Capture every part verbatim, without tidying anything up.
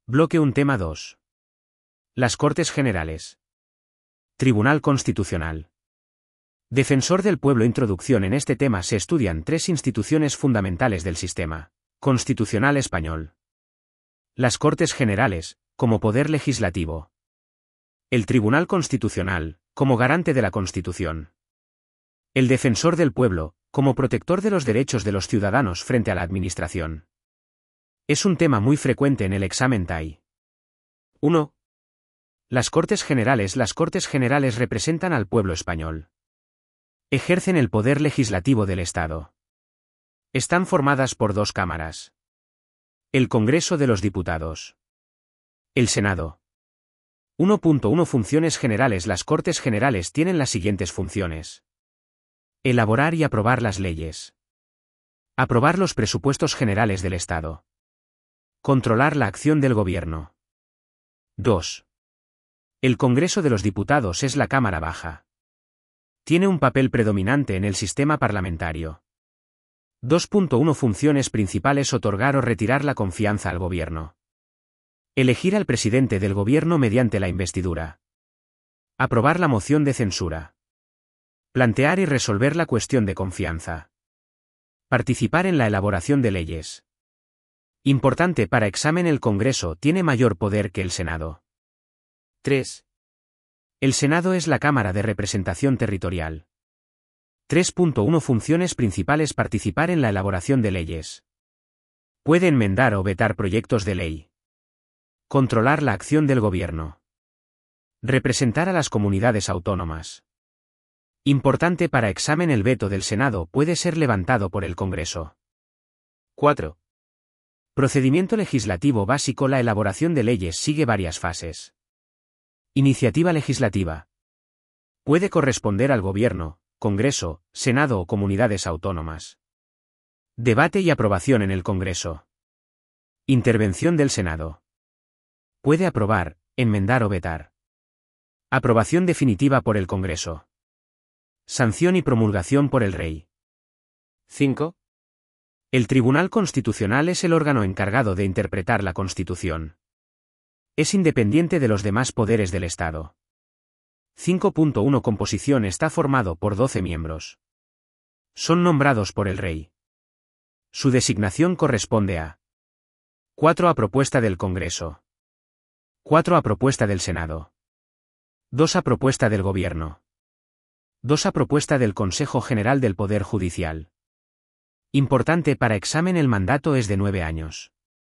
Bloque uno Tema dos. Las Cortes Generales. Tribunal Constitucional. Defensor del Pueblo. Introducción. En este tema se estudian tres instituciones fundamentales del sistema constitucional español. Las Cortes Generales, como poder legislativo. El Tribunal Constitucional, como garante de la Constitución. El Defensor del Pueblo, como protector de los derechos de los ciudadanos frente a la Administración. Es un tema muy frecuente en el examen T A I. uno. Las Cortes Generales. Las Cortes Generales representan al pueblo español. Ejercen el poder legislativo del Estado. Están formadas por dos cámaras. El Congreso de los Diputados. El Senado. uno punto uno Funciones generales. Las Cortes Generales tienen las siguientes funciones. Elaborar y aprobar las leyes. Aprobar los presupuestos generales del Estado. Controlar la acción del Gobierno. dos. El Congreso de los Diputados es la Cámara Baja. Tiene un papel predominante en el sistema parlamentario. dos punto uno Funciones principales. Otorgar o retirar la confianza al Gobierno. Elegir al presidente del Gobierno mediante la investidura. Aprobar la moción de censura. Plantear y resolver la cuestión de confianza. Participar en la elaboración de leyes. Importante para examen. El Congreso tiene mayor poder que el Senado. tres. El Senado es la Cámara de Representación Territorial. tres punto uno Funciones principales. Participar en la elaboración de leyes. Puede enmendar o vetar proyectos de ley. Controlar la acción del Gobierno. Representar a las comunidades autónomas. Importante para examen. El veto del Senado puede ser levantado por el Congreso. cuatro. Procedimiento legislativo básico. La elaboración de leyes sigue varias fases. Iniciativa legislativa. Puede corresponder al Gobierno, Congreso, Senado o comunidades autónomas. Debate y aprobación en el Congreso. Intervención del Senado. Puede aprobar, enmendar o vetar. Aprobación definitiva por el Congreso. Sanción y promulgación por el Rey. cinco. El Tribunal Constitucional es el órgano encargado de interpretar la Constitución. Es independiente de los demás poderes del Estado. cinco punto uno Composición. Está formado por doce miembros. Son nombrados por el Rey. Su designación corresponde a cuatro a propuesta del Congreso. cuatro a propuesta del Senado. dos a propuesta del Gobierno. dos a propuesta del Consejo General del Poder Judicial. Importante para examen. El mandato es de nueve años.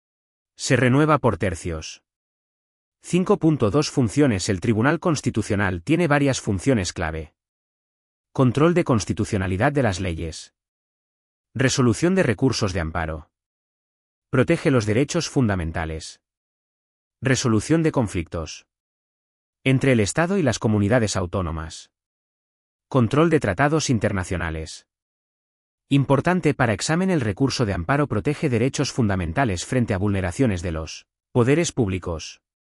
Se renueva por tercios. cinco punto dos Funciones. El Tribunal Constitucional tiene varias funciones clave. Control de constitucionalidad de las leyes. Resolución de recursos de amparo. Protege los derechos fundamentales. Resolución de conflictos. Entre el Estado y las comunidades autónomas. Control de tratados internacionales. Importante para examen. El recurso de amparo protege derechos fundamentales frente a vulneraciones de los poderes públicos.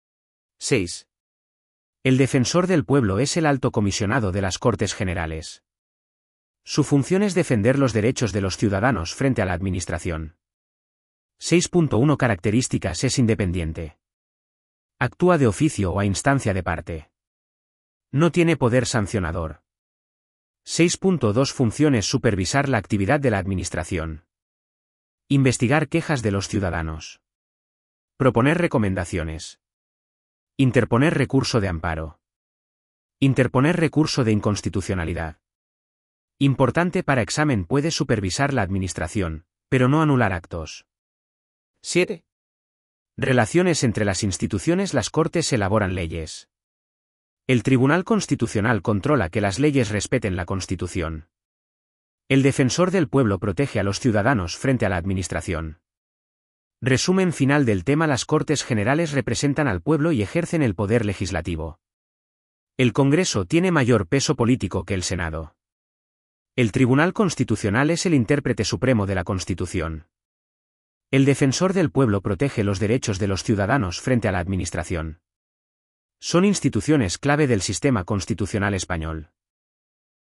seis. El Defensor del Pueblo es el alto comisionado de las Cortes Generales. Su función es defender los derechos de los ciudadanos frente a la Administración. seis punto uno Características. Es independiente. Actúa de oficio o a instancia de parte. No tiene poder sancionador. seis punto dos Funciones. Supervisar la actividad de la Administración. Investigar quejas de los ciudadanos. Proponer recomendaciones. Interponer recurso de amparo. Interponer recurso de inconstitucionalidad. Importante para examen. Puede supervisar la Administración, pero no anular actos. siete. Relaciones entre las instituciones. Las Cortes elaboran leyes. El Tribunal Constitucional controla que las leyes respeten la Constitución. El Defensor del Pueblo protege a los ciudadanos frente a la Administración. Resumen final del tema. Las Cortes Generales representan al pueblo y ejercen el poder legislativo. El Congreso tiene mayor peso político que el Senado. El Tribunal Constitucional es el intérprete supremo de la Constitución. El Defensor del Pueblo protege los derechos de los ciudadanos frente a la Administración. Son instituciones clave del sistema constitucional español.